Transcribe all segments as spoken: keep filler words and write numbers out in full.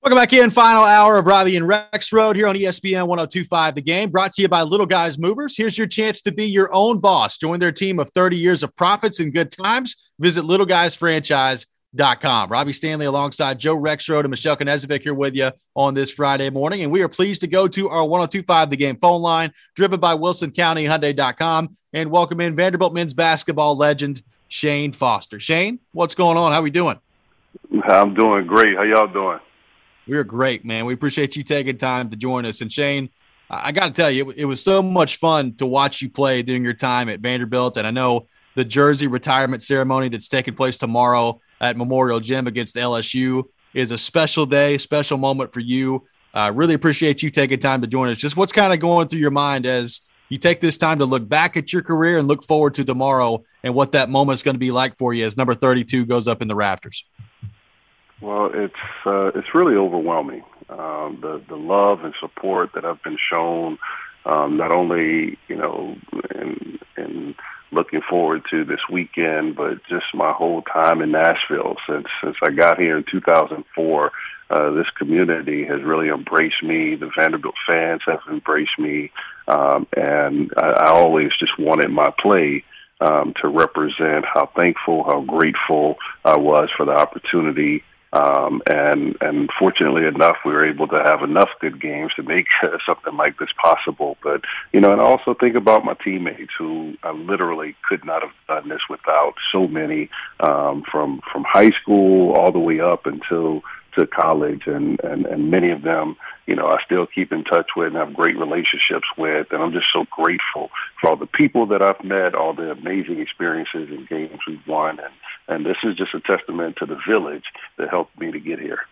Welcome back in. Final hour of Robbie and Rex Road here on E S P N one oh two point five The Game, brought to you by Little Guys Movers. Here's your chance to be your own boss. Join their team of thirty years of profits and good times. Visit little guys franchise dot com. Robbie Stanley alongside Joe Rexrode and Michelle Knezovic here with you on this Friday morning. And we are pleased to go to our one oh two point five The Game phone line, driven by Wilson County Hyundai dot com, and welcome in Vanderbilt men's basketball legend Shane Foster. Shane, what's going on? How we doing? I'm doing great. How y'all doing? We're great, man. We appreciate you taking time to join us. And Shane, I got to tell you, it, it was so much fun to watch you play during your time at Vanderbilt. And I know the jersey retirement ceremony that's taking place tomorrow at Memorial Gym against L S U is a special day, special moment for you. I uh, really appreciate you taking time to join us. Just what's kind of going through your mind as you take this time to look back at your career and look forward to tomorrow and what that moment is going to be like for you as number thirty-two goes up in the rafters? Well, it's uh, it's really overwhelming. Um, the the love and support that I've been shown, um, not only you know, in, in looking forward to this weekend, but just my whole time in Nashville since since I got here in two thousand four. Uh, this community has really embraced me. The Vanderbilt fans have embraced me, um, and I, I always just wanted my play um, to represent how thankful, how grateful I was for the opportunity. Um, and, and fortunately enough, we were able to have enough good games to make uh, something like this possible. But, you know, and I also think about my teammates who I literally could not have done this without. So many, um, from, from high school all the way up until to college, and, and, and many of them, you know, I still keep in touch with and have great relationships with. And I'm just so grateful for all the people that I've met, all the amazing experiences and games we've won. And, and this is just a testament to the village that helped me to get here.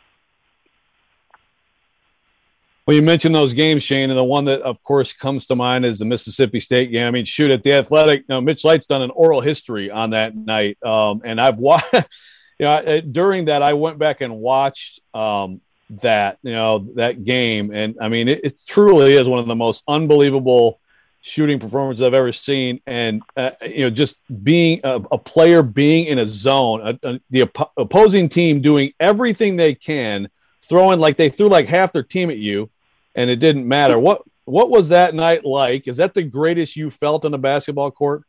Well, you mentioned those games, Shane, and the one that, of course, comes to mind is the Mississippi State game. I mean, shoot, at the Athletic, you know, Mitch Light's done an oral history on that night. Um, and I've watched, you know, during that, I went back and watched um, that, you know, that game. And I mean, it, it truly is one of the most unbelievable shooting performances I've ever seen. And, uh, you know, just being a, a player, being in a zone, a, a, the op- opposing team doing everything they can, throwing like they threw like half their team at you, and it didn't matter. What, what was that night like? Is that the greatest you felt on a basketball court?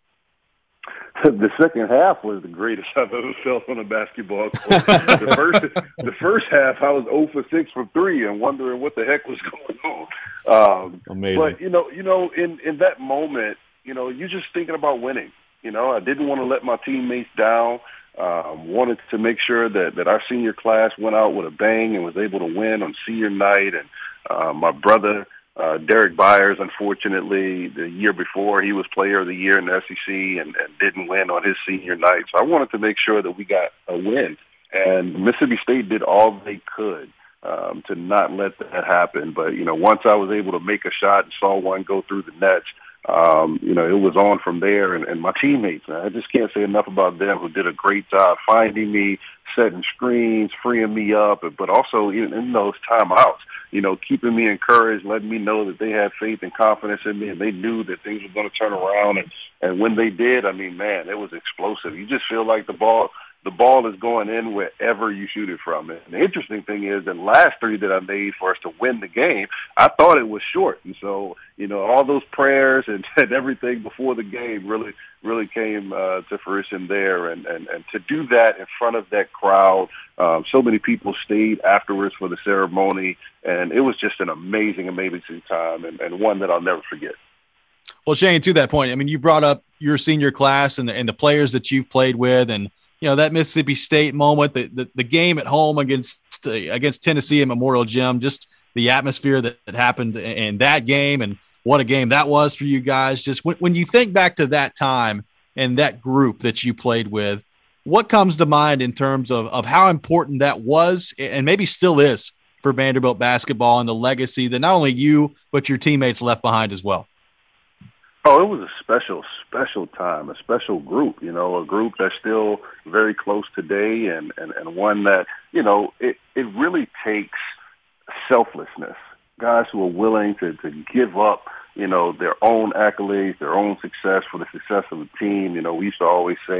The second half was the greatest I've ever felt on a basketball court. the first, the first half, I was zero for six from three and wondering what the heck was going on. Um, Amazing. But you know, you know, in, in that moment, you know, you're just thinking about winning. You know, I didn't want to let my teammates down. Um, wanted to make sure that that our senior class went out with a bang and was able to win on senior night. And uh, my brother. Uh, Derek Byers, unfortunately, the year before, he was player of the year in the S E C and, and didn't win on his senior night. So I wanted to make sure that we got a win. And Mississippi State did all they could um, to not let that happen. But, you know, once I was able to make a shot and saw one go through the nets, um, you know, it was on from there. And, and my teammates, man, I just can't say enough about them, who did a great job finding me, setting screens, freeing me up, but also in, in those timeouts, you know, keeping me encouraged, letting me know that they had faith and confidence in me, and they knew that things were going to turn around. And, and when they did, I mean, man, it was explosive. You just feel like the ball the ball is going in wherever you shoot it from. And the interesting thing is the last three that I made for us to win the game, I thought it was short. And so, you know, all those prayers and, and everything before the game really, really came uh, to fruition there. And, and, and to do that in front of that crowd, um, so many people stayed afterwards for the ceremony. And it was just an amazing, amazing time, and, and one that I'll never forget. Well, Shane, to that point, I mean, you brought up your senior class and the, and the players that you've played with, and you know, that Mississippi State moment, the, the, the game at home against uh, against Tennessee at Memorial Gym, just the atmosphere that, that happened in that game, and what a game that was for you guys. Just when, when you think back to that time and that group that you played with, what comes to mind in terms of, of how important that was and maybe still is for Vanderbilt basketball and the legacy that not only you but your teammates left behind as well? Oh, it was a special, special time, a special group, you know, a group that's still very close today, and, and, and one that, you know, it, it really takes selflessness, guys who are willing to, to give up, you know, their own accolades, their own success for the success of the team. You know, we used to always say in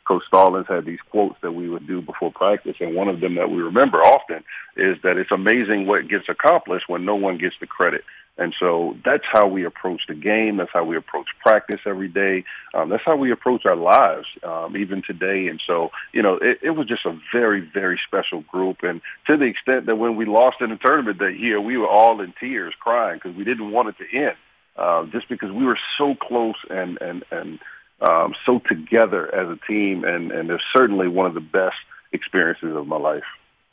Coach Stallings had these quotes that we would do before practice, and one of them that we remember often is that it's amazing what gets accomplished when no one gets the credit. And so that's how we approach the game. That's how we approach practice every day. Um, that's how we approach our lives, um, even today. And so, you know, it, it was just a very, very special group. And to the extent that when we lost in the tournament that year, we were all in tears crying because we didn't want it to end, uh, just because we were so close and, and, and um, so together as a team. And, and it's certainly one of the best experiences of my life.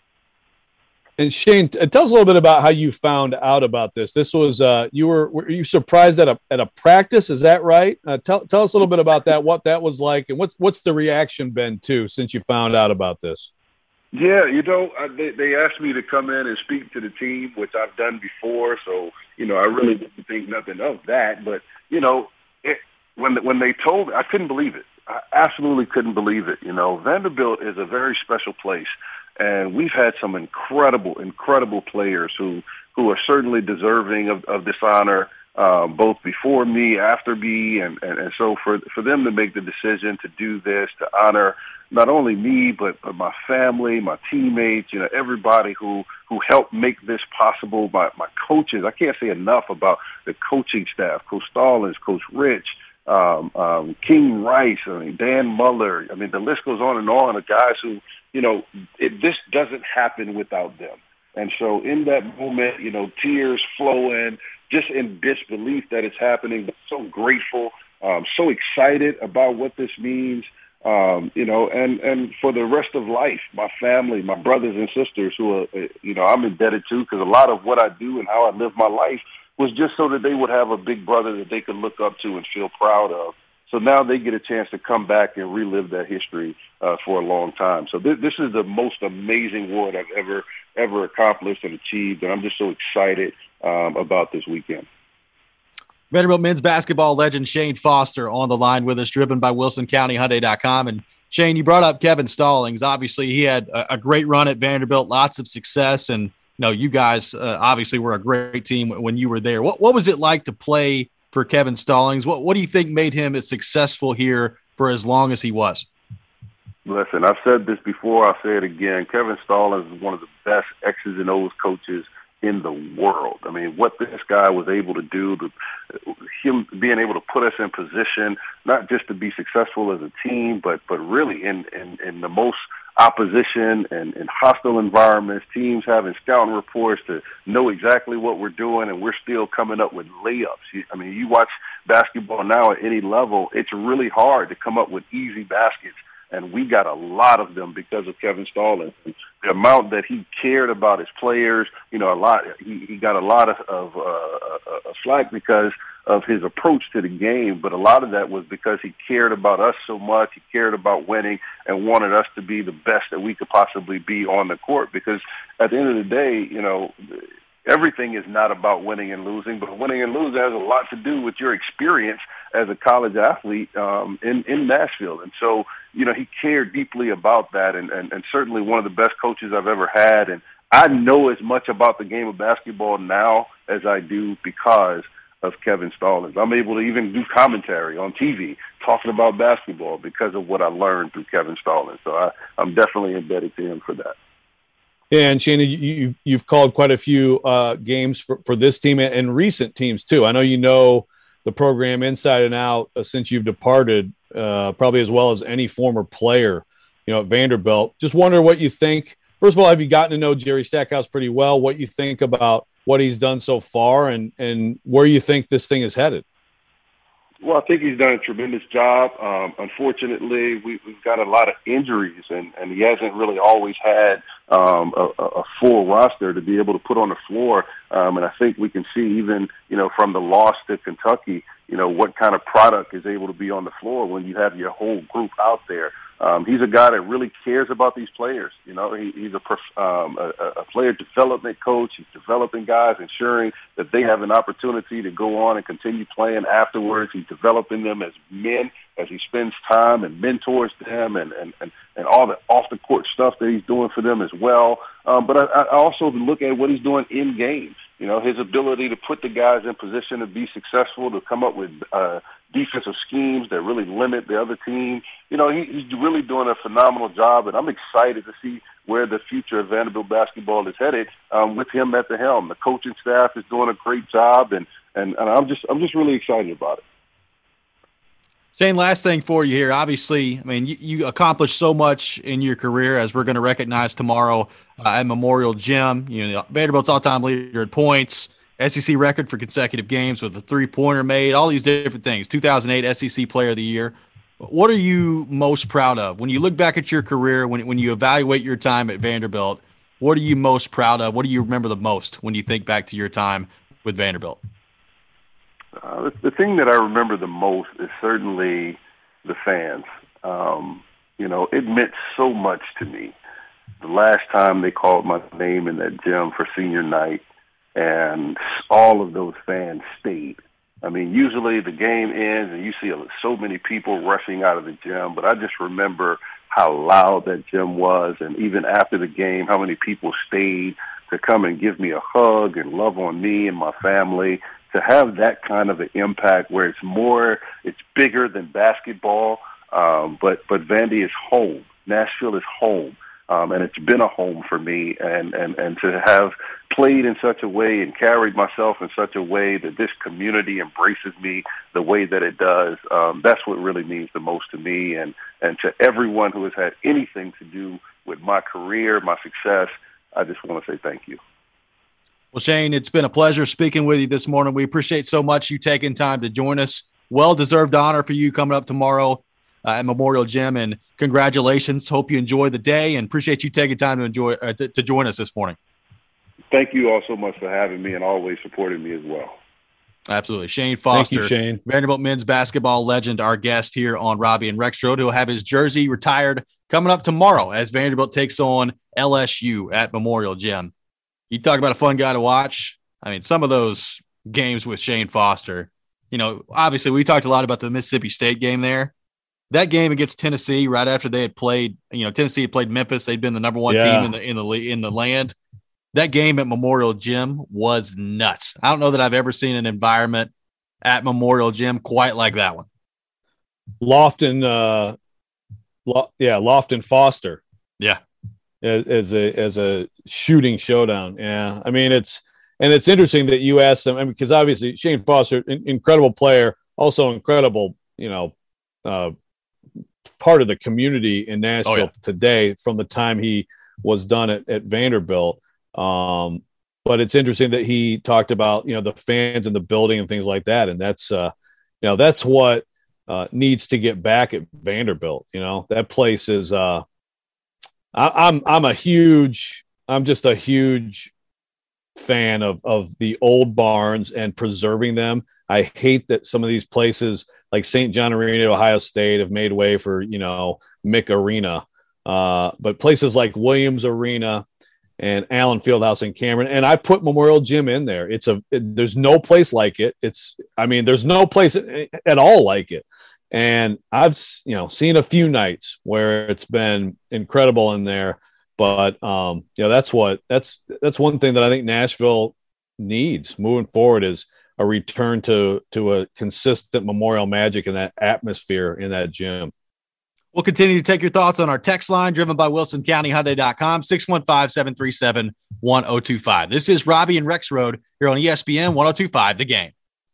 And Shane, tell us a little bit about how you found out about this. This was uh, you were were you surprised at a at a practice? Is that right? Uh, tell tell us a little bit about that. What that was like, and what's what's the reaction been too since you found out about this? Yeah, you know, I, they they asked me to come in and speak to the team, which I've done before. So you know, I really didn't think nothing of that. But you know, it, when when they told me, I couldn't believe it. I absolutely couldn't believe it. You know, Vanderbilt is a very special place. And we've had some incredible, incredible players who, who are certainly deserving of, of this honor, uh, both before me, after me. And, and, and so for, for them to make the decision to do this, to honor not only me, but, but my family, my teammates, you know, everybody who, who helped make this possible, my, my coaches. I can't say enough about the coaching staff, Coach Stallings, Coach Rich, um, um, King Rice, I mean, Dan Muller. I mean, the list goes on and on of guys who, you know, it, this doesn't happen without them. And so in that moment, you know, tears flowing, just in disbelief that it's happening, but so grateful, um, so excited about what this means, um, you know, and, and for the rest of life, my family, my brothers and sisters who are, you know, I'm indebted to, because a lot of what I do and how I live my life was just so that they would have a big brother that they could look up to and feel proud of. So now they get a chance to come back and relive that history uh, for a long time. So th- this is the most amazing award I've ever, ever accomplished and achieved, and I'm just so excited um, about this weekend. Vanderbilt men's basketball legend Shane Foster on the line with us, driven by Wilson County Hyundai dot com. And Shane, you brought up Kevin Stallings. Obviously, he had a, a great run at Vanderbilt, lots of success, and you know, you guys uh, obviously were a great team when you were there. What what was it like to play for Kevin Stallings? What what do you think made him as successful here for as long as he was? Listen, I've said this before, I'll say it again. Kevin Stallings is one of the best X's and O's coaches in the world. I mean, what this guy was able to do, to, him being able to put us in position, not just to be successful as a team, but but really in, in, in the most opposition and, and hostile environments, teams having scouting reports to know exactly what we're doing, and we're still coming up with layups. I mean, you watch basketball now at any level, it's really hard to come up with easy baskets. And we got a lot of them because of Kevin Stallings. The amount that he cared about his players, you know, a lot. He, he got a lot of, of uh, uh, slack because of his approach to the game, but a lot of that was because he cared about us so much. He cared about winning and wanted us to be the best that we could possibly be on the court. Because at the end of the day, you know, everything is not about winning and losing, but winning and losing has a lot to do with your experience as a college athlete um, in, in Nashville. And so, you know, he cared deeply about that, and, and, and certainly one of the best coaches I've ever had. And I know as much about the game of basketball now as I do because of Kevin Stallings. I'm able to even do commentary on T V talking about basketball because of what I learned through Kevin Stallings. So I, I'm definitely indebted to him for that. Yeah, and Shana, you, you've called quite a few uh, games for, for this team and, and recent teams too. I know you know the program inside and out uh, since you've departed, uh, probably as well as any former player, you know, at Vanderbilt. Just wonder what you think. First of all, have you gotten to know Jerry Stackhouse pretty well? What you think about what he's done so far, and and where you think this thing is headed? Well, I think he's done a tremendous job. Um, unfortunately, we, we've got a lot of injuries, and, and he hasn't really always had um, a, a full roster to be able to put on the floor. Um, and I think we can see even, you know, from the loss to Kentucky, you know, what kind of product is able to be on the floor when you have your whole group out there. Um, he's a guy that really cares about these players. You know, he, he's a, um, a, a player development coach. He's developing guys, ensuring that they have an opportunity to go on and continue playing afterwards. He's developing them as men as he spends time and mentors them and, and, and, and all the off-the-court stuff that he's doing for them as well. Um, but I, I also look at what he's doing in games. You know, his ability to put the guys in position to be successful, to come up with uh, defensive schemes that really limit the other team. You know, he, he's really doing a phenomenal job, and I'm excited to see where the future of Vanderbilt basketball is headed um, with him at the helm. The coaching staff is doing a great job, and, and, and I'm just I'm just really excited about it. Shane, last thing for you here. Obviously, I mean, you, you accomplished so much in your career, as we're going to recognize tomorrow uh, at Memorial Gym. You know, Vanderbilt's all-time leader in points, S E C record for consecutive games with a three-pointer made, all these different things. two thousand eight S E C Player of the Year. What are you most proud of when you look back at your career? When when you evaluate your time at Vanderbilt, what are you most proud of? What do you remember the most when you think back to your time with Vanderbilt? Uh, the, the thing that I remember the most is certainly the fans. Um, you know, it meant so much to me. The last time they called my name in that gym for senior night, and all of those fans stayed. I mean, usually the game ends and you see so many people rushing out of the gym, but I just remember how loud that gym was, and even after the game, how many people stayed to come and give me a hug and love on me and my family. To have that kind of an impact where it's more, it's bigger than basketball, um, but but Vandy is home. Nashville is home, um, and it's been a home for me. And, and, and to have played in such a way and carried myself in such a way that this community embraces me the way that it does, um, that's what really means the most to me. And, and to everyone who has had anything to do with my career, my success, I just want to say thank you. Well, Shane, it's been a pleasure speaking with you this morning. We appreciate so much you taking time to join us. Well-deserved honor for you coming up tomorrow uh, at Memorial Gym, and congratulations. Hope you enjoy the day, and appreciate you taking time to enjoy uh, to, to join us this morning. Thank you all so much for having me and always supporting me as well. Absolutely. Shane Foster, Thank you, Shane. Vanderbilt men's basketball legend, our guest here on Robbie and Rexroad, who'll have his jersey retired coming up tomorrow as Vanderbilt takes on L S U at Memorial Gym. You talk about a fun guy to watch. I mean, some of those games with Shane Foster, you know, obviously we talked a lot about the Mississippi State game there. That game against Tennessee, right after they had played, you know, Tennessee had played Memphis. They'd been the number one yeah. team in the in the in the land. That game at Memorial Gym was nuts. I don't know that I've ever seen an environment at Memorial Gym quite like that one. Lofton, uh, Lo- yeah, Lofton Foster. Yeah. As a as a shooting showdown, yeah. I mean, it's and it's interesting that you asked them, I mean, because obviously Shane Foster, in, incredible player, also incredible, you know, uh, part of the community in Nashville oh, yeah. today from the time he was done at, at Vanderbilt. Um, but it's interesting that he talked about, you know, the fans in the building and things like that, and that's uh, you know, that's what uh, needs to get back at Vanderbilt. You know, that place is. Uh, I'm I'm a huge I'm just a huge fan of of the old barns and preserving them. I hate that some of these places like Saint John Arena, Ohio State, have made way for, you know, Mick Arena, uh, but places like Williams Arena and Allen Fieldhouse in Cameron, and I put Memorial Gym in there. It's a it, there's no place like it. It's I mean there's no place at all like it. And I've, you know, seen a few nights where it's been incredible in there, but um, you know, that's what that's that's one thing that I think Nashville needs moving forward is a return to to a consistent Memorial magic and that atmosphere in that gym. We'll continue to take your thoughts on our text line driven by Wilson County Hyundai dot com, six one five, seven three seven, one oh two five. This is Robbie and Rexroad here on E S P N one oh two five, The Game.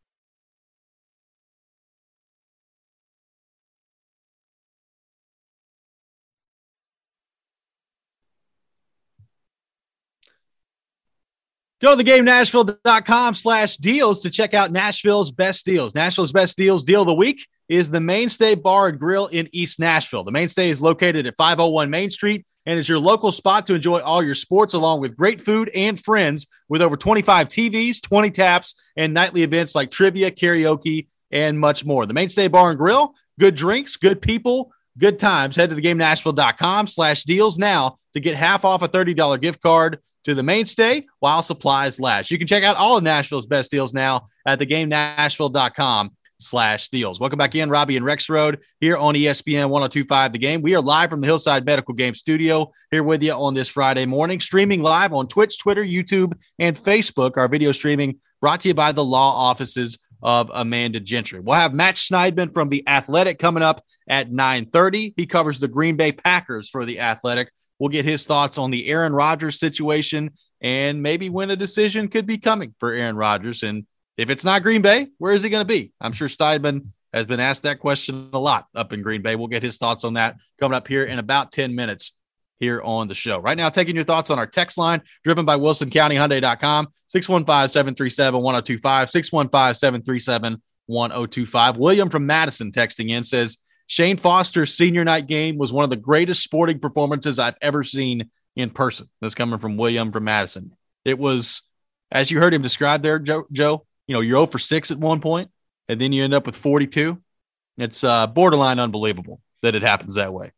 Go to the game nashville dot com slash deals to check out Nashville's best deals. Nashville's best deals deal of the week is the Mainstay Bar and Grill in East Nashville. The Mainstay is located at five oh one Main Street and is your local spot to enjoy all your sports along with great food and friends with over twenty-five T Vs, twenty taps, and nightly events like trivia, karaoke, and much more. The Mainstay Bar and Grill, good drinks, good people, good times. Head to the game nashville dot com slash deals now to get half off a thirty dollars gift card to the Mainstay while supplies last. You can check out all of Nashville's best deals now at the game nashville dot com slash deals. Welcome back in, Robbie and Rex Road here on E S P N ten twenty-five The Game. We are live from the Hillside Medical Game Studio here with you on this Friday morning, streaming live on Twitch, Twitter, YouTube, and Facebook. Our video streaming brought to you by the law offices of Amanda Gentry. We'll have Matt Schneidman from The Athletic coming up at nine thirty. He covers the Green Bay Packers for The Athletic. We'll get his thoughts on the Aaron Rodgers situation and maybe when a decision could be coming for Aaron Rodgers. And if it's not Green Bay, where is he going to be? I'm sure Schneidman has been asked that question a lot up in Green Bay. We'll get his thoughts on that coming up here in about ten minutes here on the show. Right now, taking your thoughts on our text line, driven by Wilson County Hyundai dot com, six one five, seven three seven, one oh two five, six one five, seven three seven, one oh two five. William from Madison texting in says, Shane Foster's senior night game was one of the greatest sporting performances I've ever seen in person. That's coming from William from Madison. It was, as you heard him describe there, Joe, Joe you know, you're oh for six at one point, and then you end up with forty-two. It's uh, borderline unbelievable that it happens that way.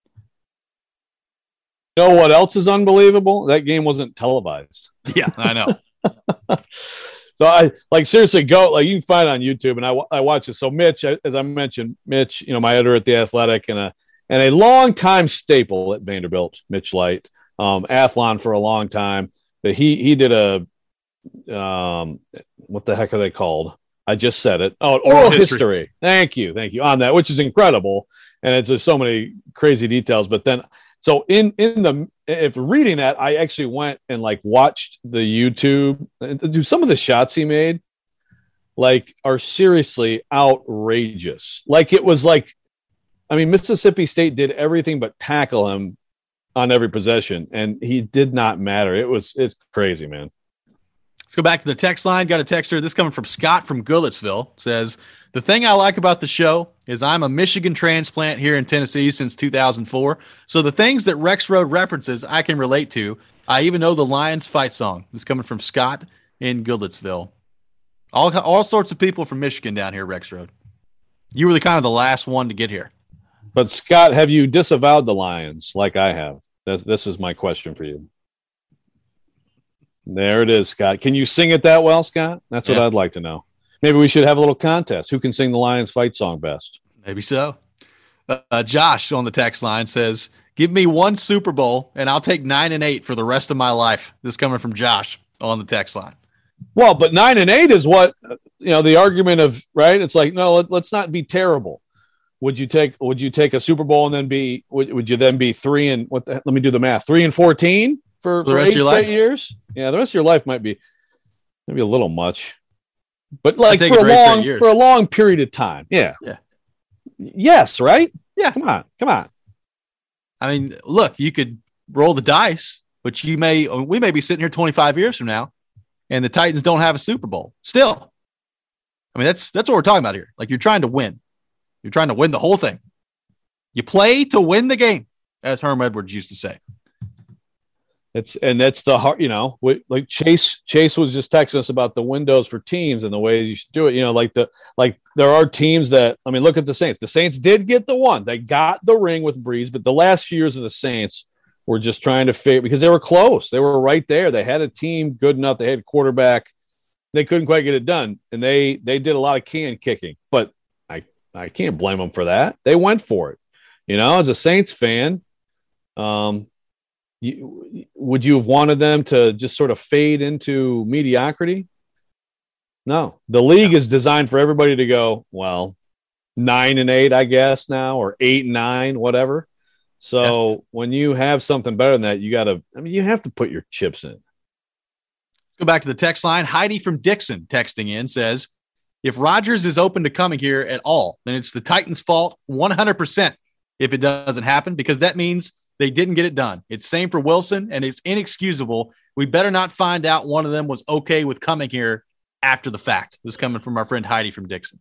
You know what else is unbelievable? That game wasn't televised. Yeah, I know. So I like seriously go like you can find it on YouTube, and I I watch it. So Mitch, as I mentioned, Mitch, you know, my editor at The Athletic, and a and a longtime staple at Vanderbilt, Mitch Light, um, Athlon for a long time. But he he did a um, what the heck are they called? I just said it. Oh, oral, oral history. history. Thank you, thank you on that, which is incredible, and it's just so many crazy details. But then, so in in the if reading that, I actually went and like watched the YouTube. Do some of the shots he made, like, are seriously outrageous. Like it was like, I mean, Mississippi State did everything but tackle him on every possession, and he did not matter. It was it's crazy, man. Let's go back to the text line. Got a texter. This coming from Scott from Goodlettsville. Says, the thing I like about the show is I'm a Michigan transplant here in Tennessee since two thousand four. So the things that Rex Road references I can relate to. I even know the Lions fight song. This coming from Scott in Goodlettsville. All, all sorts of people from Michigan down here, Rex Road. You were the kind of the last one to get here. But Scott, have you disavowed the Lions like I have? That's, this is my question for you. There it is, Scott. Can you sing it that well, Scott? That's what yeah. I'd like to know. Maybe we should have a little contest. Who can sing the Lions fight song best? Maybe so. Uh, uh, Josh on the text line says, give me one Super Bowl and I'll take nine and eight for the rest of my life. This coming from Josh on the text line. Well, but nine and eight is what, you know, the argument of, right? It's like, no, let, let's not be terrible. Would you take, would you take a Super Bowl and then be, would, would you then be three and what the, let me do the math, three and fourteen? For, for the for rest of your life years, yeah, the rest of your life might be maybe a little much, but like for a long for a long period of time, yeah, yeah, yes, right, yeah. Come on, come on. I mean, look, you could roll the dice, but you may we may be sitting here twenty-five years from now, and the Titans don't have a Super Bowl still. I mean, that's that's what we're talking about here. Like you're trying to win, you're trying to win the whole thing. You play to win the game, as Herm Edwards used to say. It's and that's the hard, you know, like Chase, Chase was just texting us about the windows for teams and the way you should do it. You know, like the, like there are teams that, I mean, look at the Saints. The Saints did get the one, they got the ring with Breeze, but the last few years of the Saints were just trying to figure because they were close. They were right there. They had a team good enough. They had a quarterback. They couldn't quite get it done. And they, they did a lot of can kicking, but I, I can't blame them for that. They went for it, you know, as a Saints fan. Um, You, would you have wanted them to just sort of fade into mediocrity? No. The league is designed for everybody to go, well, nine and eight, I guess now, or eight and nine, whatever. So yeah. When you have something better than that, you got to, I mean, you have to put your chips in. Let's go back to the text line. Heidi from Dixon texting in says, if Rodgers is open to coming here at all, then it's the Titans' fault one hundred percent if it doesn't happen, because that means they didn't get it done. It's same for Wilson, and it's inexcusable. We better not find out one of them was okay with coming here after the fact. This is coming from our friend Heidi from Dixon.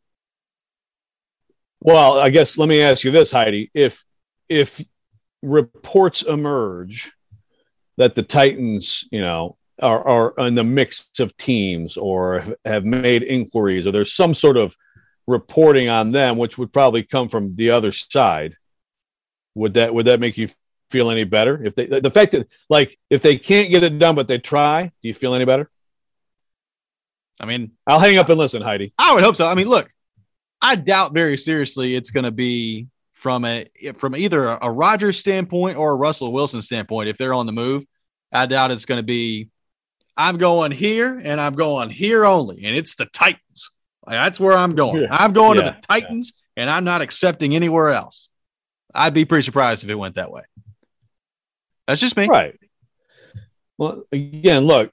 Well, I guess let me ask you this, Heidi. If if reports emerge that the Titans, you know, are, are in the mix of teams or have made inquiries or there's some sort of reporting on them, which would probably come from the other side, would that would that make you feel any better? If they, the fact that like if they can't get it done but they try, do you feel any better? I mean, I'll hang up and listen, Heidi. I would hope so. I mean, look, I doubt very seriously it's going to be from a from either a Rodgers standpoint or a Russell Wilson standpoint. If they're on the move, I doubt it's going to be, I'm going here and I'm going here only, and it's the Titans. Like, that's where I'm going. Yeah. I'm going yeah. to the Titans, yeah. and I'm not accepting anywhere else. I'd be pretty surprised if it went that way. That's just me. Right. Well, again, look,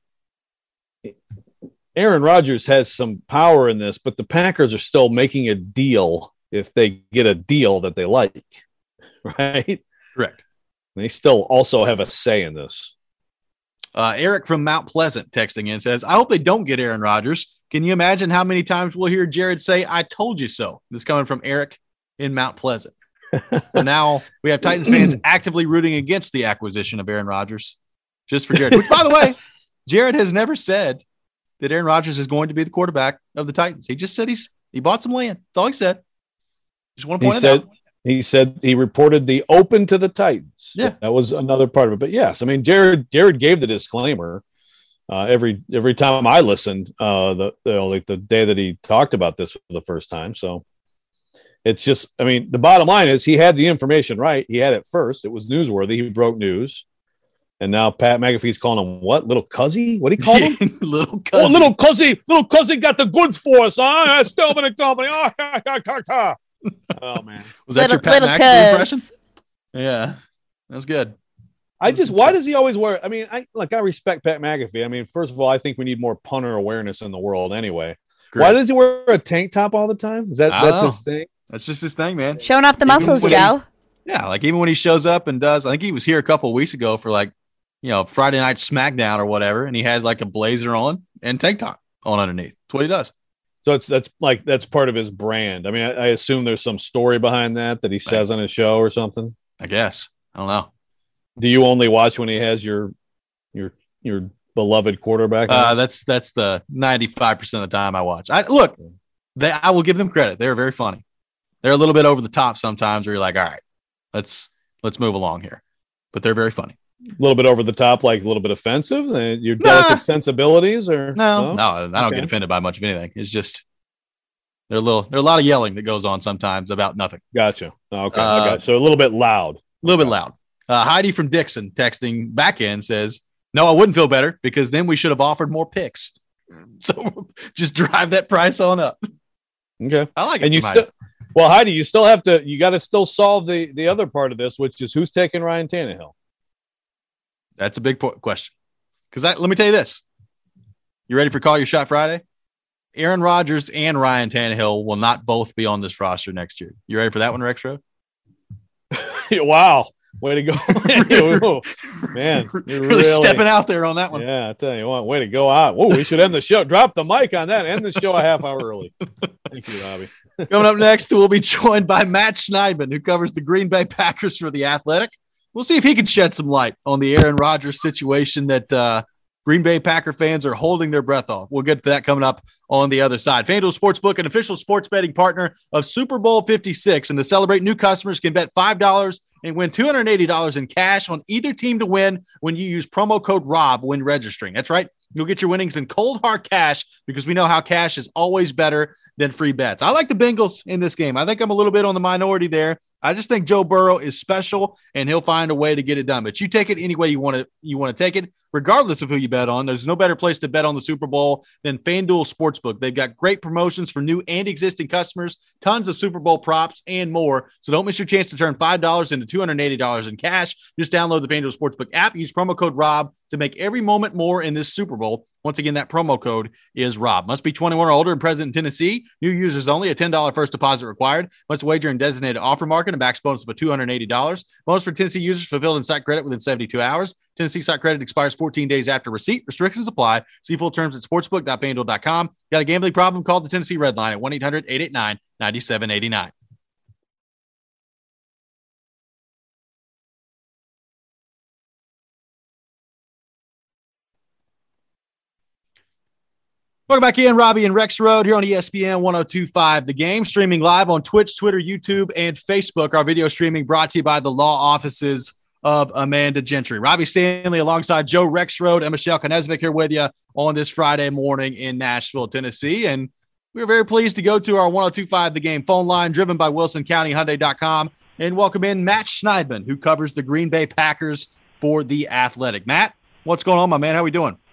Aaron Rodgers has some power in this, but the Packers are still making a deal if they get a deal that they like, right? Correct. They still also have a say in this. Uh, Eric from Mount Pleasant texting in says, I hope they don't get Aaron Rodgers. Can you imagine how many times we'll hear Jared say, I told you so? This is coming from Eric in Mount Pleasant. So now we have Titans fans actively rooting against the acquisition of Aaron Rodgers just for Jared, which, by the way, Jared has never said that Aaron Rodgers is going to be the quarterback of the Titans. He just said he's he bought some land. That's all he said. Just want to point he it said, out. He said he reported the open to the Titans. Yeah. That was another part of it. But yes, I mean, Jared Jared gave the disclaimer uh, every every time I listened, uh, the, you know, like the day that he talked about this for the first time. So it's just, I mean, the bottom line is he had the information right. He had it first. It was newsworthy. He broke news. And now Pat McAfee's calling him what? Little Cuzzy? What do you call him? Little Cuzzy. Oh, Little Cuzzy. Little Cuzzy got the goods for us, huh? Stillman and Company. Oh, ha, ha, ha, ha. Oh, man. Was that little, your Pat little McAfee cuz. impression? Yeah. That was good. I just, why does he always wear, I mean, I like, I respect Pat McAfee. I mean, first of all, I think we need more punter awareness in the world anyway. Great. Why does he wear a tank top all the time? Is that, I that's don't his thing? That's just his thing, man. Showing off the Even muscles, when he- Joe. Yeah, like even when he shows up and does, I think he was here a couple of weeks ago for like, you know, Friday Night SmackDown or whatever, and he had like a blazer on and tank top on underneath. That's what he does. So it's, that's like, that's part of his brand. I mean, I, I assume there's some story behind that that he says on his show or something. I guess. I don't know. Do you only watch when he has your, your, your beloved quarterback? Uh, that's that's the ninety-five percent of the time I watch. I look, they I will give them credit. They're very funny. They're a little bit over the top sometimes where you're like, all right, let's let's move along here. But they're very funny. A little bit over the top, like a little bit offensive. Uh, Your delicate Nah. sensibilities, or No, no, I don't Okay. get offended by much of anything. It's just they're a little there's a lot of yelling that goes on sometimes about nothing. Gotcha. Okay, Uh, I got so a little bit loud. A little bit loud. Uh, Heidi from Dixon texting back in says, no, I wouldn't feel better because then we should have offered more picks. So just drive that price on up. Okay, I like it. and you from Heidi. still, well, Heidi, you still have to, you got to still solve the the other part of this, which is who's taking Ryan Tannehill. That's a big po- question. Because let me tell you this. You ready for Call Your Shot Friday? Aaron Rodgers and Ryan Tannehill will not both be on this roster next year. You ready for that one, Rex Rowe? Wow, way to go, man! You're really, really stepping out there on that one. Yeah, I tell you what, way to go out. Whoa, we should end the show. Drop the mic on that. End the show a half hour early. Thank you, Robbie. Coming up next, we'll be joined by Matt Schneidman, who covers the Green Bay Packers for The Athletic. We'll see if he can shed some light on the Aaron Rodgers situation that uh, Green Bay Packer fans are holding their breath off. We'll get to that coming up on the other side. FanDuel Sportsbook, an official sports betting partner of Super Bowl fifty-six. And to celebrate, new customers can bet five dollars and win two hundred eighty dollars in cash on either team to win when you use promo code ROB when registering. That's right. You'll get your winnings in cold, hard cash because we know how cash is always better than free bets. I like the Bengals in this game. I think I'm a little bit on the minority there. I just think Joe Burrow is special, and he'll find a way to get it done. But you take it any way you want to you want to take it, regardless of who you bet on. There's no better place to bet on the Super Bowl than FanDuel Sportsbook. They've got great promotions for new and existing customers, tons of Super Bowl props, and more. So don't miss your chance to turn five dollars into two hundred eighty dollars in cash. Just download the FanDuel Sportsbook app. Use promo code ROB to make every moment more in this Super Bowl. Once again, that promo code is ROB. Must be twenty-one or older and present in Tennessee. New users only. A ten dollars first deposit required. Must wager in designated offer market and backs bonus of a two hundred eighty dollars. Bonus for Tennessee users fulfilled in site credit within seventy-two hours. Tennessee site credit expires fourteen days after receipt. Restrictions apply. See full terms at sportsbook dot fanduel dot com. Got a gambling problem? Call the Tennessee Red Line at one eight hundred eight eight nine nine seven eight nine. Welcome back in, Robbie and Rex Road here on E S P N one oh two point five The Game, streaming live on Twitch, Twitter, YouTube, and Facebook. Our video streaming brought to you by the law offices of Amanda Gentry. Robbie Stanley alongside Joe Rex Road and Michelle Knezvik here with you on this Friday morning in Nashville, Tennessee. And We are very pleased to go to our one oh two point five The Game phone line, driven by Wilson County Hyundai dot com, and welcome in Matt Schneidman, who covers the Green Bay Packers for The Athletic. Matt, what's going on, my man? How we doing?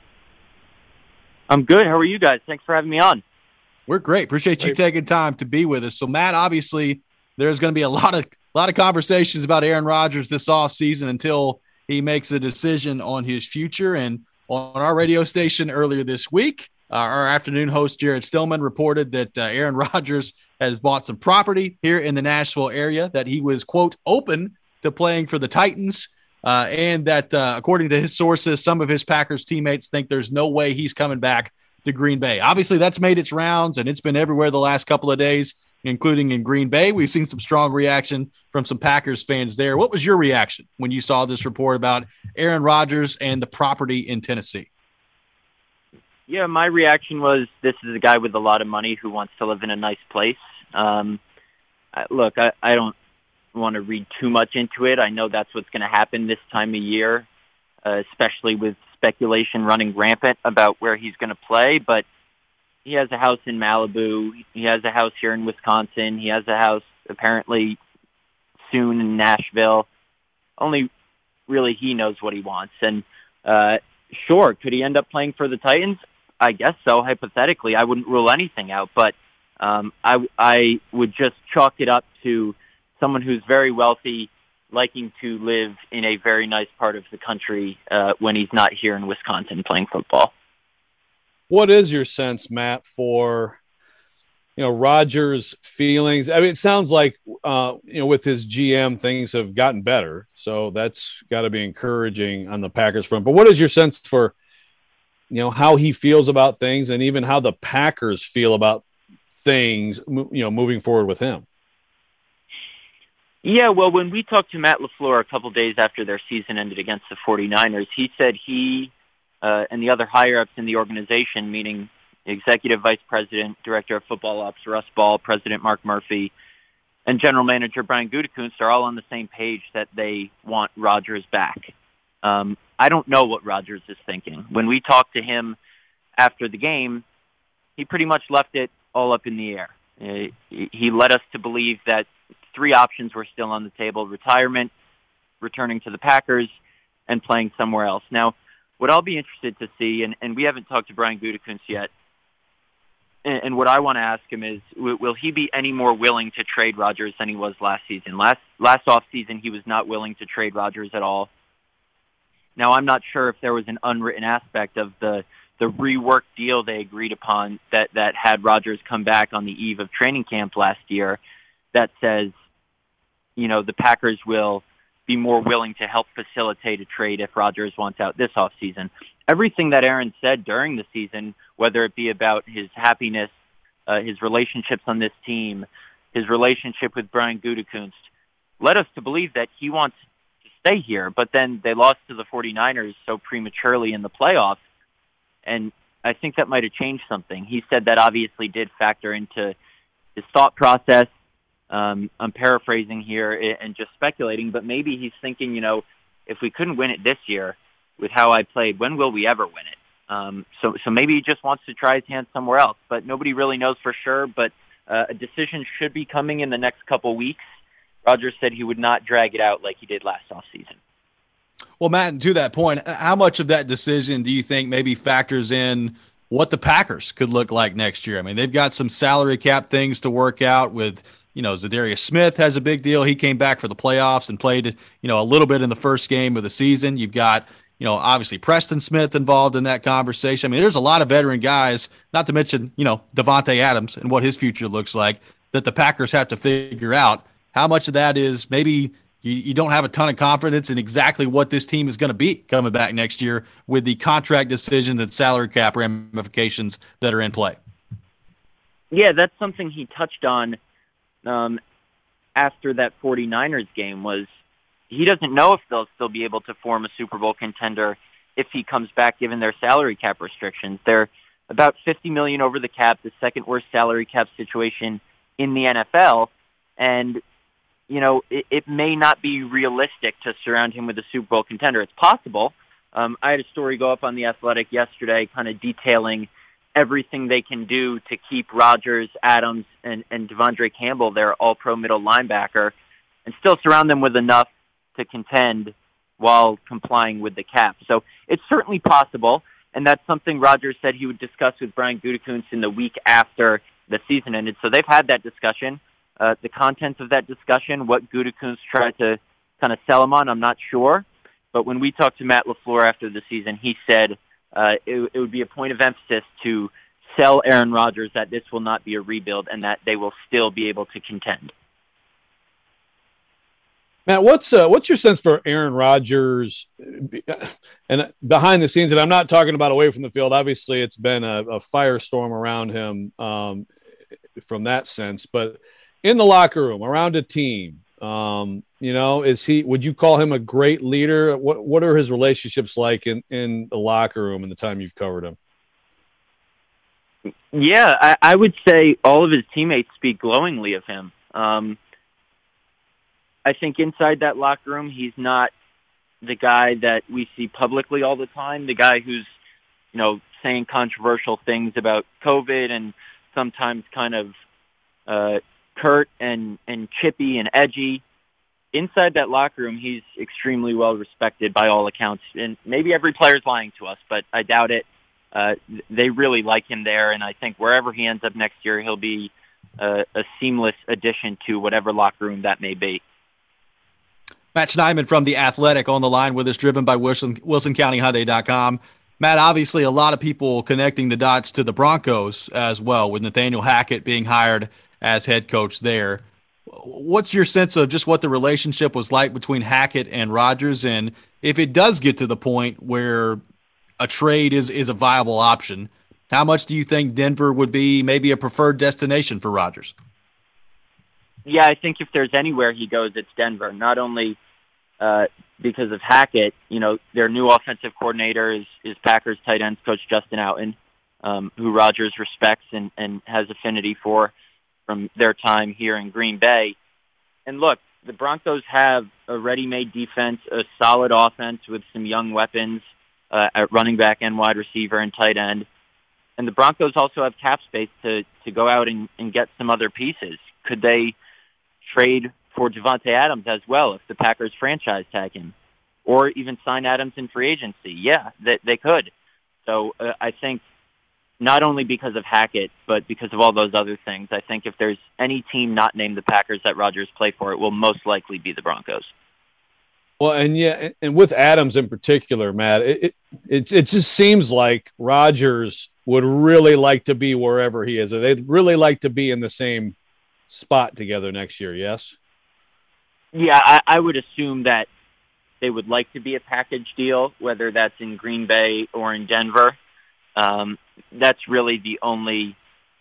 I'm good. How are you guys? Thanks for having me on. We're great. Appreciate you taking time to be with us. So, Matt, obviously, there's going to be a lot of a lot of conversations about Aaron Rodgers this offseason until he makes a decision on his future. And on our radio station earlier this week, uh, our afternoon host, Jared Stillman, reported that uh, Aaron Rodgers has bought some property here in the Nashville area, that he was, quote, open to playing for the Titans, uh, and that, uh, according to his sources, some of his Packers teammates think there's no way he's coming back to Green Bay. Obviously, that's made its rounds, and it's been everywhere the last couple of days, including in Green Bay. We've seen some strong reaction from some Packers fans there. What was your reaction when you saw this report about Aaron Rodgers and the property in Tennessee? Yeah, my reaction was, this is a guy with a lot of money who wants to live in a nice place. Um, I, look, I, I don't want to read too much into it. I know that's what's going to happen this time of year, uh, especially with speculation running rampant about where he's going to play. But he has a house in Malibu. He has a house here in Wisconsin. He has a house apparently soon in Nashville. Only really he knows what he wants. And uh, sure, could he end up playing for the Titans? I guess so, hypothetically. I wouldn't rule anything out, but um, I, I would just chalk it up to someone who's very wealthy, liking to live in a very nice part of the country uh, when he's not here in Wisconsin playing football. What is your sense, Matt, for, you know, Rodgers' feelings? I mean, it sounds like, uh, you know, with his G M, things have gotten better. So that's got to be encouraging on the Packers front. But what is your sense for, you know, how he feels about things, and even how the Packers feel about things, you know, moving forward with him? Yeah, well, when we talked to Matt LaFleur a couple days after their season ended against the 49ers, he said he uh, and the other higher-ups in the organization, meaning Executive Vice President, Director of Football Ops Russ Ball, President Mark Murphy, and General Manager Brian Gutekunst, are all on the same page that they want Rodgers back. Um, I don't know what Rodgers is thinking. When we talked to him after the game, he pretty much left it all up in the air. Uh, he led us to believe that three options were still on the table: retirement, returning to the Packers, and playing somewhere else. Now, what I'll be interested to see, and, and we haven't talked to Brian Gutekunst yet, and, and what I want to ask him is, w- will he be any more willing to trade Rodgers than he was last season? Last last offseason, he was not willing to trade Rodgers at all. Now, I'm not sure if there was an unwritten aspect of the, the reworked deal they agreed upon that, that had Rodgers come back on the eve of training camp last year that says, you know, the Packers will be more willing to help facilitate a trade if Rodgers wants out this offseason. Everything that Aaron said during the season, whether it be about his happiness, uh, his relationships on this team, his relationship with Brian Gutekunst, led us to believe that he wants to stay here. But then they lost to the 49ers so prematurely in the playoffs, and I think that might have changed something. He said that obviously did factor into his thought process. Um, I'm paraphrasing here and just speculating, but maybe he's thinking, you know, if we couldn't win it this year with how I played, when will we ever win it? Um, so, so maybe he just wants to try his hand somewhere else, but nobody really knows for sure. But uh, a decision should be coming in the next couple weeks. Rodgers said he would not drag it out like he did last offseason. Well, Matt, to that point, how much of that decision do you think maybe factors in what the Packers could look like next year? I mean, they've got some salary cap things to work out with. You know, Zadarius Smith has a big deal. He came back for the playoffs and played, you know, a little bit in the first game of the season. You've got, you know, obviously Preston Smith involved in that conversation. I mean, there's a lot of veteran guys, not to mention, you know, Devontae Adams and what his future looks like, that the Packers have to figure out. How much of that is maybe you, you don't have a ton of confidence in exactly what this team is going to be coming back next year with the contract decisions and salary cap ramifications that are in play? Yeah, that's something he touched on Um, after that 49ers game, was he doesn't know if they'll still be able to form a Super Bowl contender if he comes back, given their salary cap restrictions. They're about fifty million dollars over the cap, the second worst salary cap situation in the N F L. And, you know, it, it may not be realistic to surround him with a Super Bowl contender. It's possible. Um, I had a story go up on The Athletic yesterday kind of detailing everything they can do to keep Rodgers, Adams, and, and Devondre Campbell, their all-pro middle linebacker, and still surround them with enough to contend while complying with the cap. So it's certainly possible, and that's something Rodgers said he would discuss with Brian Gutekunst in the week after the season ended. So they've had that discussion. Uh, the contents of that discussion, what Gutekunst tried to kind of sell him on, I'm not sure. But when we talked to Matt LaFleur after the season, he said uh, it, it would be a point of emphasis to sell Aaron Rodgers that this will not be a rebuild and that they will still be able to contend. Matt, what's uh, what's your sense for Aaron Rodgers and behind the scenes? And I'm not talking about away from the field. Obviously, it's been a, a firestorm around him um, from that sense. But in the locker room, around a team, um, you know, is he? Would you call him a great leader? What What are his relationships like in, in the locker room in the time you've covered him? Yeah, I, I would say all of his teammates speak glowingly of him. Um, I think inside that locker room, he's not the guy that we see publicly all the time, the guy who's, you know, saying controversial things about COVID and sometimes kind of uh, curt and, and chippy and edgy. Inside that locker room, he's extremely well respected by all accounts. And maybe every player's lying to us, but I doubt it. Uh, they really like him there, and I think wherever he ends up next year, he'll be uh, a seamless addition to whatever locker room that may be. Matt Schneidman from The Athletic on the line with us, driven by Wilson, Wilson County Hyundai dot com. Matt, obviously a lot of people connecting the dots to the Broncos as well, with Nathaniel Hackett being hired as head coach there. What's your sense of just what the relationship was like between Hackett and Rodgers? And if it does get to the point where a trade is, is a viable option, how much do you think Denver would be maybe a preferred destination for Rodgers? Yeah, I think if there's anywhere he goes, it's Denver. Not only uh, because of Hackett, you know, their new offensive coordinator is, is Packers tight ends coach Justin Outen, um, who Rodgers respects and, and has affinity for from their time here in Green Bay. And look, the Broncos have a ready-made defense, a solid offense with some young weapons uh, at running back and wide receiver and tight end. And the Broncos also have cap space to, to go out and, and get some other pieces. Could they trade for Devontae Adams as well if the Packers franchise tag him, or even sign Adams in free agency? Yeah, they, they could. So uh, I think not only because of Hackett, but because of all those other things, I think if there's any team not named the Packers that Rodgers play for, it will most likely be the Broncos. Well, and yeah, and with Adams in particular, Matt, it it, it, it just seems like Rodgers would really like to be wherever he is. They'd really like to be in the same spot together next year, yes? Yeah, I, I would assume that they would like to be a package deal, whether that's in Green Bay or in Denver. Um, that's really the only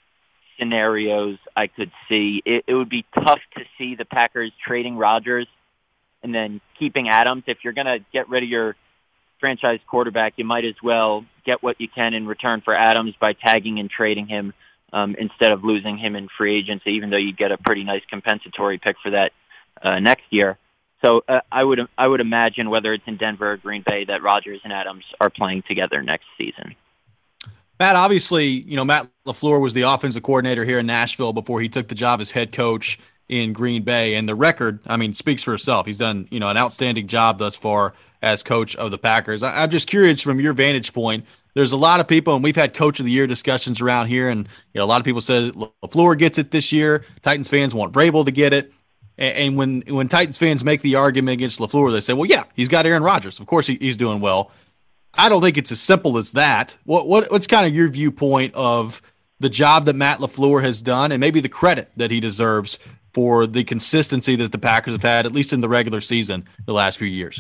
scenarios I could see. It, it would be tough to see the Packers trading Rodgers and then keeping Adams. If you're going to get rid of your franchise quarterback, you might as well get what you can in return for Adams by tagging and trading him um, instead of losing him in free agency, even though you get a pretty nice compensatory pick for that uh, next year. So uh, I would I would imagine, whether it's in Denver or Green Bay, that Rodgers and Adams are playing together next season. Matt, obviously, you know, Matt LaFleur was the offensive coordinator here in Nashville before he took the job as head coach in Green Bay. And the record, I mean, speaks for itself. He's done, you know, an outstanding job thus far as coach of the Packers. I, I'm just curious from your vantage point. There's a lot of people, and we've had coach of the year discussions around here, and you know, a lot of people said LaFleur gets it this year. Titans fans want Vrabel to get it. And, and when when Titans fans make the argument against LaFleur, they say, well, yeah, he's got Aaron Rodgers. Of course he, he's doing well. I don't think it's as simple as that. What what what's kind of your viewpoint of the job that Matt LaFleur has done, and maybe the credit that he deserves for the consistency that the Packers have had, at least in the regular season, the last few years?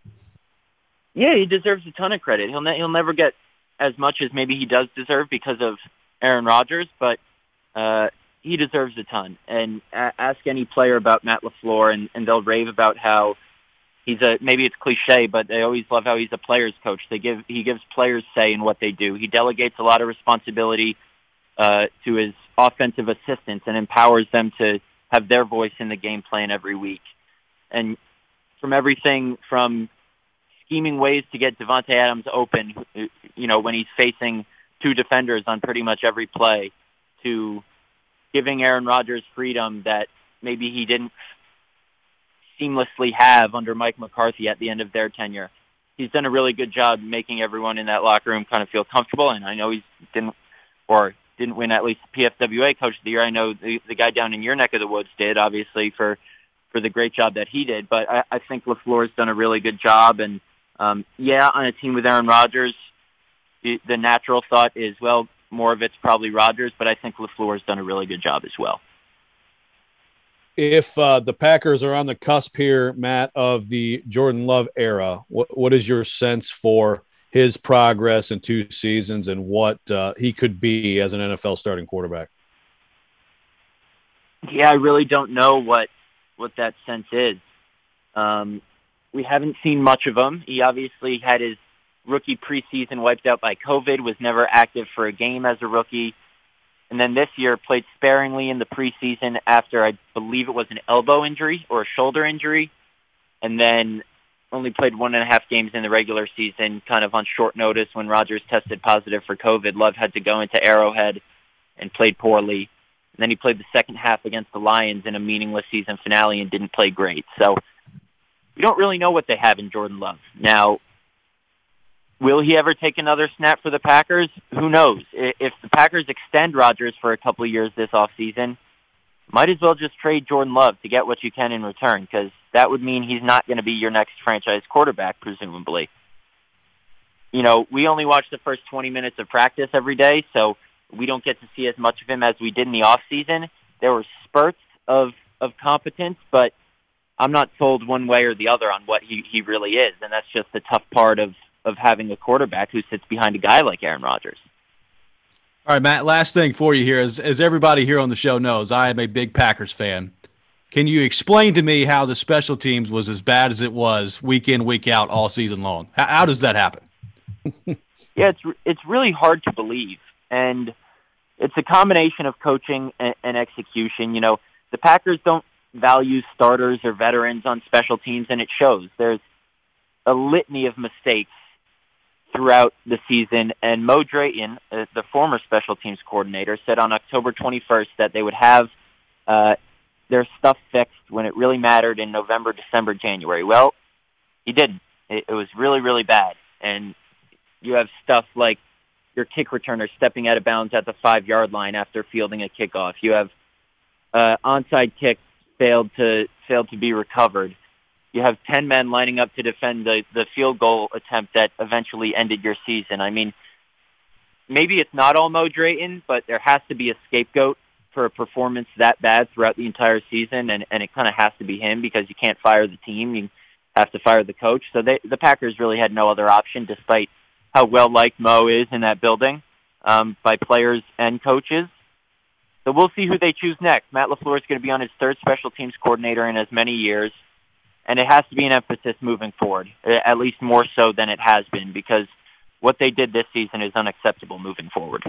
Yeah, he deserves a ton of credit. He'll ne- he'll never get as much as maybe he does deserve because of Aaron Rodgers, but uh, he deserves a ton. And a- ask any player about Matt LaFleur, and, and they'll rave about how he's a, maybe it's cliche, but they always love how he's a player's coach. They give he gives players say in what they do. He delegates a lot of responsibility uh, to his offensive assistants and empowers them to have their voice in the game plan every week. And from everything from scheming ways to get Devontae Adams open, you know, when he's facing two defenders on pretty much every play to giving Aaron Rodgers freedom that maybe he didn't seamlessly have under Mike McCarthy at the end of their tenure. He's done a really good job making everyone in that locker room kind of feel comfortable, and I know he didn't or didn't win at least P F W A Coach of the Year. I know the, the guy down in your neck of the woods did, obviously, for, for the great job that he did, but I, I think LaFleur's done a really good job, and um, yeah, on a team with Aaron Rodgers, the, the natural thought is, well, more of it's probably Rodgers, but I think LaFleur's done a really good job as well. If uh, the Packers are on the cusp here, Matt, of the Jordan Love era, what, what is your sense for his progress in two seasons and what uh, he could be as an N F L starting quarterback? Yeah, I really don't know what, what that sense is. Um, we haven't seen much of him. He obviously had his rookie preseason wiped out by COVID, was never active for a game as a rookie. And then this year played sparingly in the preseason after, I believe it was an elbow injury or a shoulder injury. And then only played one and a half games in the regular season, kind of on short notice when Rodgers tested positive for COVID. Love had to go into Arrowhead and played poorly. And then he played the second half against the Lions in a meaningless season finale and didn't play great. So we don't really know what they have in Jordan Love. Now, will he ever take another snap for the Packers? Who knows? If the Packers extend Rodgers for a couple of years this offseason, might as well just trade Jordan Love to get what you can in return, because that would mean he's not going to be your next franchise quarterback, presumably. You know, we only watch the first twenty minutes of practice every day, so we don't get to see as much of him as we did in the offseason. There were spurts of, of competence, but I'm not sold one way or the other on what he, he really is, and that's just the tough part of of having a quarterback who sits behind a guy like Aaron Rodgers. All right, Matt, last thing for you here. As, as everybody here on the show knows, I am a big Packers fan. Can you explain to me how the special teams was as bad as it was week in, week out all season long? How, how does that happen? Yeah, it's it's really hard to believe. And it's a combination of coaching and, and execution. You know, the Packers don't value starters or veterans on special teams, and it shows. There's a litany of mistakes throughout the season, and Mo Drayton, uh, the former special teams coordinator, said on October twenty-first that they would have uh, their stuff fixed when it really mattered in November, December, January. Well, he didn't. It, it was really, really bad. And you have stuff like your kick returner stepping out of bounds at the five-yard line after fielding a kickoff. You have uh, onside kick failed to failed to be recovered. You have ten men lining up to defend the, the field goal attempt that eventually ended your season. I mean, maybe it's not all Mo Drayton, but there has to be a scapegoat for a performance that bad throughout the entire season, and, and it kind of has to be him because you can't fire the team. You have to fire the coach. So they, the Packers really had no other option, despite how well-liked Mo is in that building um, by players and coaches. So we'll see who they choose next. Matt LaFleur is going to be on his third special teams coordinator in as many years. And it has to be an emphasis moving forward, at least more so than it has been, because what they did this season is unacceptable moving forward.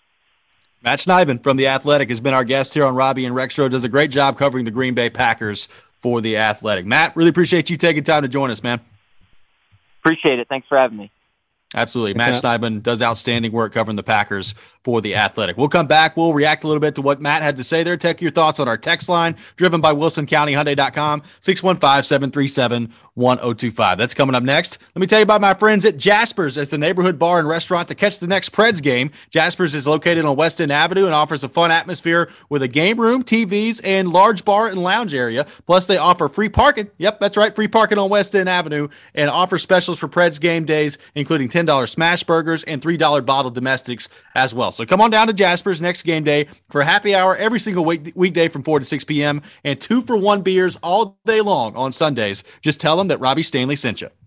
Matt Schneidman from The Athletic has been our guest here on Robbie and Rexroad. Does a great job covering the Green Bay Packers for The Athletic. Matt, really appreciate you taking time to join us, man. Appreciate it. Thanks for having me. Absolutely. Matt Schneidman does outstanding work covering the Packers for The Athletic. We'll come back. We'll react a little bit to what Matt had to say there. Take your thoughts on our text line, driven by Wilson County Hyundai dot com, six one five, seven three seven, one oh two five. That's coming up next. Let me tell you about my friends at Jasper's. It's a neighborhood bar and restaurant to catch the next Preds game. Jasper's is located on West End Avenue and offers a fun atmosphere with a game room, T Vs, and large bar and lounge area. Plus, they offer free parking. Yep, that's right, free parking on West End Avenue, and offer specials for Preds game days, including ten dollars smash burgers and three dollars bottled domestics as well. So come on down to Jasper's next game day for a happy hour every single week, weekday from four to six p.m. and two for one beers all day long on Sundays. Just tell them that Robbie Stanley sent you.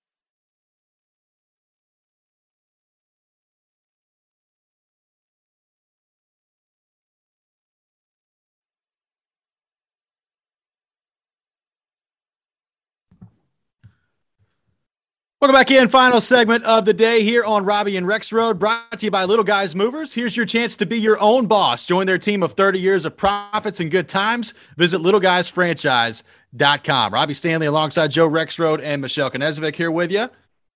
Welcome back in. Final segment of the day here on Robbie and Rexroad, brought to you by Little Guys Movers. Here's your chance to be your own boss. Join their team of thirty years of profits and good times. Visit little guys franchise dot com. Robbie Stanley alongside Joe Rexroad and Michelle Knezovic here with you.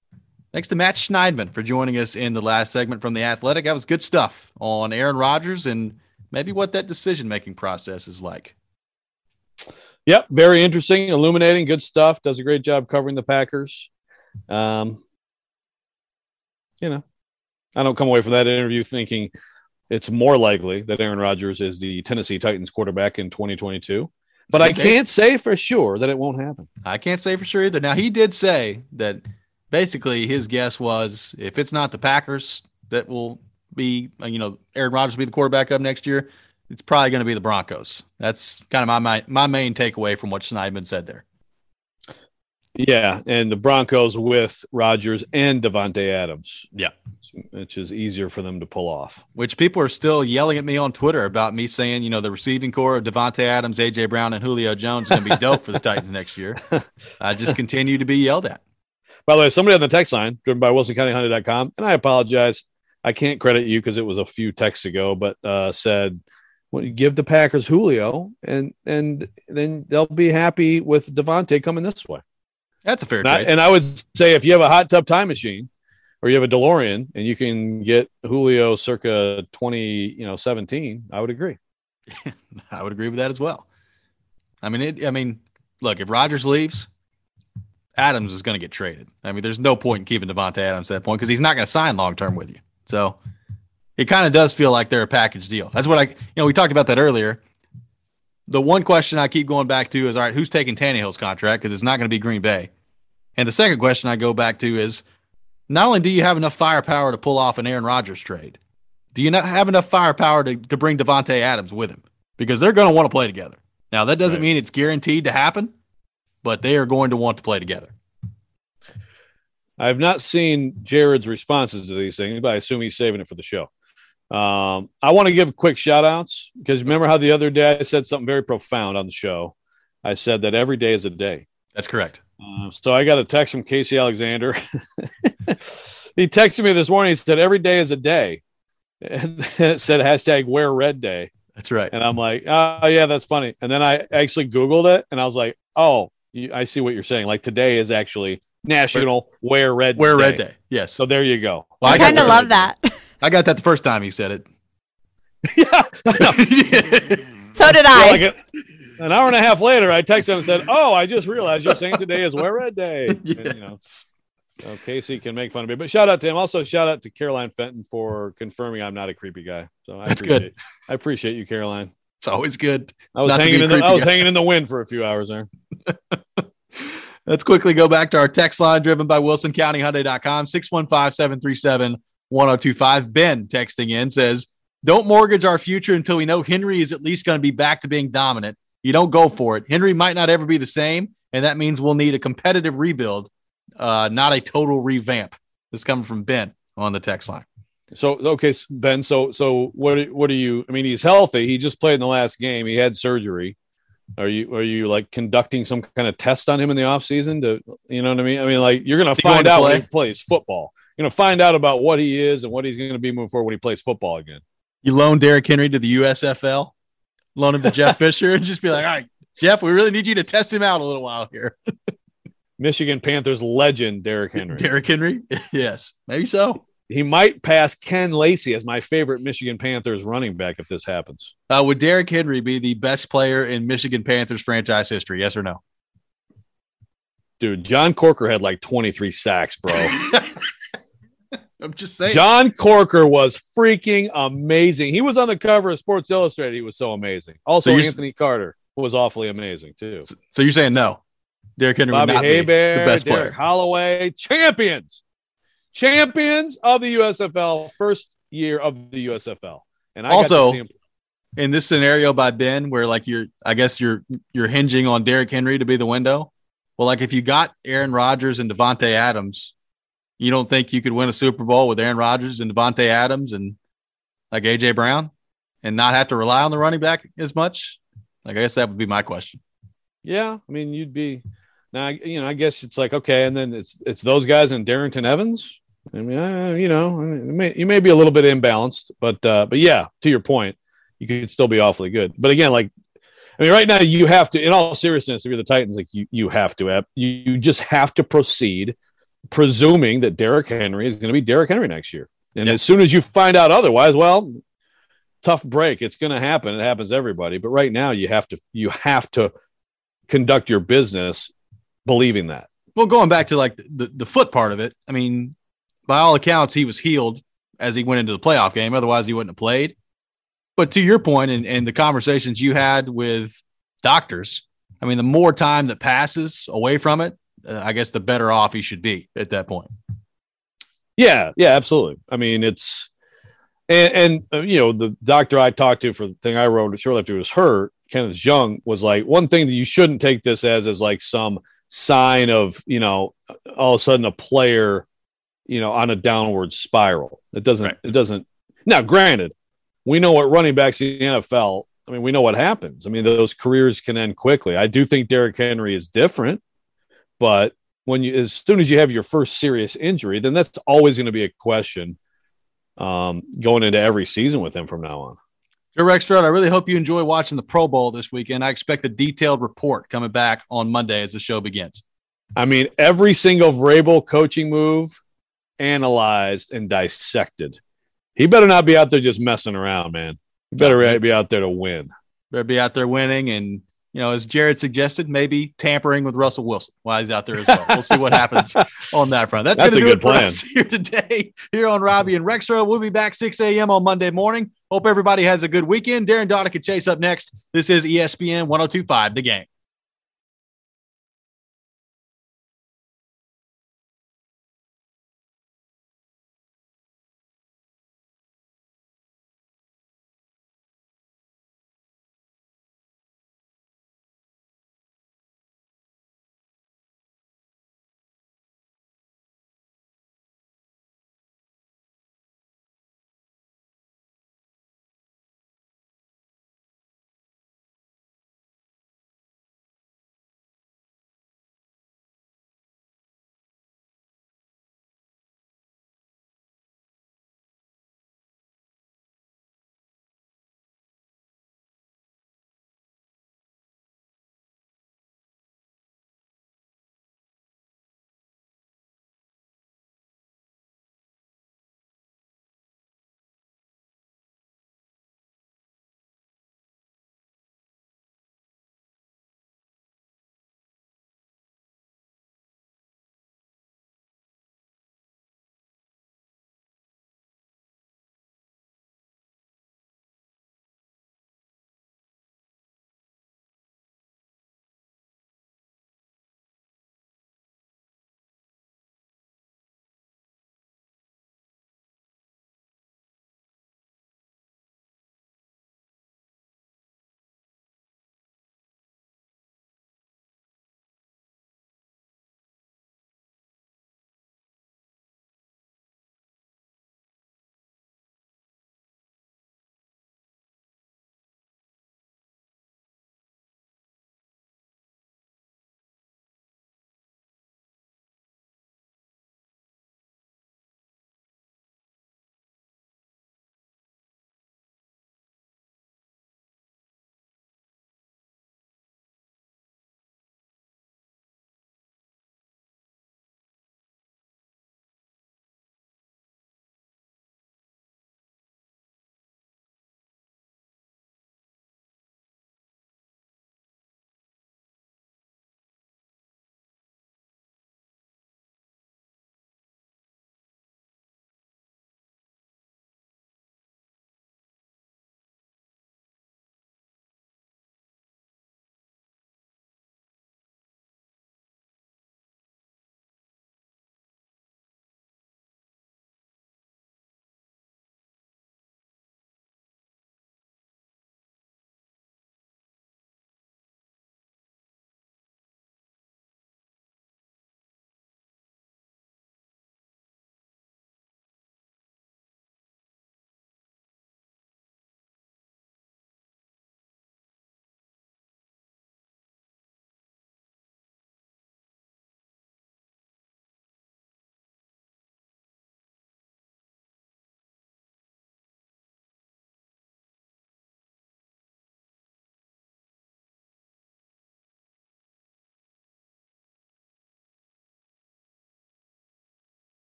Thanks to Matt Schneidman for joining us in the last segment from The Athletic. That was good stuff on Aaron Rodgers and maybe what that decision-making process is like. Yep, very interesting, illuminating, good stuff. Does a great job covering the Packers. Um, you know, I don't come away from that interview thinking it's more likely that Aaron Rodgers is the Tennessee Titans quarterback in twenty twenty-two. But I can't say for sure that it won't happen. I can't say for sure either. Now, he did say that basically his guess was if it's not the Packers that will be, you know, Aaron Rodgers will be the quarterback up next year, it's probably going to be the Broncos. That's kind of my, my my main takeaway from what Schneidman said there. Yeah, and the Broncos with Rodgers and Davante Adams. Yeah. Which is easier for them to pull off. Which people are still yelling at me on Twitter about me saying, you know, the receiving core of Davante Adams, A J. Brown, and Julio Jones is going to be dope for the Titans next year. I just continue to be yelled at. By the way, somebody on the text line, driven by Wilson County Hunter dot com, and I apologize. I can't credit you because it was a few texts ago, but uh, said, well, you give the Packers Julio, and and then they'll be happy with Davante coming this way. That's a fair and I, trade. and I would say if you have a hot tub time machine or you have a DeLorean and you can get Julio circa twenty, you know, seventeen, I would agree. I would agree with that as well. I mean, it, I mean, look, if Rodgers leaves, Adams is going to get traded. I mean, there's no point in keeping Davante Adams at that point because he's not going to sign long-term with you. So it kind of does feel like they're a package deal. That's what I, you know, we talked about that earlier. The one question I keep going back to is, all right, who's taking Tannehill's contract? Because it's not going to be Green Bay. And the second question I go back to is, not only do you have enough firepower to pull off an Aaron Rodgers trade, do you not have enough firepower to, to bring Davante Adams with him? Because they're going to want to play together. Now, that doesn't right. mean it's guaranteed to happen, but they are going to want to play together. I've not seen Jared's responses to these things, but I assume he's saving it for the show. Um, I want to give quick shout outs because remember how the other day I said something very profound on the show. I said that every day is a day. That's correct. Uh, so I got a text from Casey Alexander. He texted me this morning. He said, every day is a day. And it said hashtag wear red day. That's right. And I'm like, oh, yeah, that's funny. And then I actually Googled it and I was like, oh, you, I see what you're saying. Like today is actually National Wear Red Wear Day. Red Day. Yes. So there you go. Well, I, I kind of love that. I got that the first time he said it. Yeah. So did I. Yeah, like a, an hour and a half later, I texted him and said, oh, I just realized you're saying today is Wear Red Day. Yes. And, you know, so Casey can make fun of me. But shout out to him. Also, shout out to Caroline Fenton for confirming I'm not a creepy guy. So I That's appreciate good. I appreciate you, Caroline. It's always good. I was hanging in the I was guy. hanging in the wind for a few hours there. Let's quickly go back to our text line driven by Wilson County Hyundai dot com, six one five, seven three seven, one oh two five. Ben texting in says, don't mortgage our future until we know Henry is at least going to be back to being dominant. You don't go for it. Henry might not ever be the same, and that means we'll need a competitive rebuild, uh, not a total revamp. This is coming from Ben on the text line. So, okay, Ben, so so what, what are you – I mean, he's healthy. He just played in the last game. He had surgery. Are you are you like conducting some kind of test on him in the offseason to, you know what I mean? I mean, like you're going to find out when he plays football. You're going to find out about what he is and what he's going to be moving forward when he plays football again. You loan Derrick Henry to the U S F L, loan him to Jeff Fisher, and just be like, all right, Jeff, we really need you to test him out a little while here. Michigan Panthers legend Derrick Henry. Derrick Henry? Yes, maybe so. He might pass Ken Lacey as my favorite Michigan Panthers running back if this happens. Uh, would Derrick Henry be the best player in Michigan Panthers franchise history? Yes or no? Dude, John Corker had like twenty-three sacks, bro. I'm just saying. John Corker was freaking amazing. He was on the cover of Sports Illustrated. He was so amazing. Also, so Anthony Carter was awfully amazing, too. So you're saying no? Derrick Henry Bobby would not Hebert, be the best Derek player. Holloway, champions. Champions of the U S F L, first year of the U S F L. And I also, got to see him. In this scenario by Ben, where like you're, I guess you're you're hinging on Derrick Henry to be the window. Well, like if you got Aaron Rodgers and Davante Adams, you don't think you could win a Super Bowl with Aaron Rodgers and Davante Adams and like A J Brown and not have to rely on the running back as much? Like I guess that would be my question. Yeah, I mean you'd be now. You know, I guess it's like okay, and then it's it's those guys and Darrington Evans. I mean, uh, you know, you may, you may be a little bit imbalanced, but uh, but yeah, to your point, you could still be awfully good. But again, like, I mean, right now you have to, in all seriousness, if you're the Titans, like you you have to, you you just have to proceed presuming that Derrick Henry is going to be Derrick Henry next year. And yeah. as soon as you find out otherwise, well, tough break. It's going to happen. It happens to everybody. But right now you have to, you have to conduct your business believing that. Well, going back to like the, the foot part of it, I mean, by all accounts, he was healed as he went into the playoff game. Otherwise he wouldn't have played. But to your point and, and the conversations you had with doctors, I mean, the more time that passes away from it, uh, I guess the better off he should be at that point. Yeah, yeah, absolutely. I mean, it's and, and uh, you know, the doctor I talked to for the thing I wrote shortly after he was hurt, Kenneth Young, was like, one thing that you shouldn't take this as is like some sign of, you know, all of a sudden a player, you know, on a downward spiral. It doesn't. Right. It doesn't. Now, granted, we know what running backs in the N F L. I mean, we know what happens. I mean, those careers can end quickly. I do think Derrick Henry is different, but when you, as soon as you have your first serious injury, then that's always going to be a question um, going into every season with him from now on. Joe Rexrode, I really hope you enjoy watching the Pro Bowl this weekend. I expect a detailed report coming back on Monday as the show begins. I mean, every single Vrabel coaching move analyzed and dissected. He better not be out there just messing around, man. He better be out there to win. Better be out there winning and, you know, as Jared suggested, maybe tampering with Russell Wilson while he's out there as well. We'll see what happens on that front. That's, That's going to do it for plan. us here today here on Robbie and Rexrode. We'll be back six a.m. on Monday morning. Hope everybody has a good weekend. Darren Donick and Chase up next. This is E S P N one oh two point five The Game.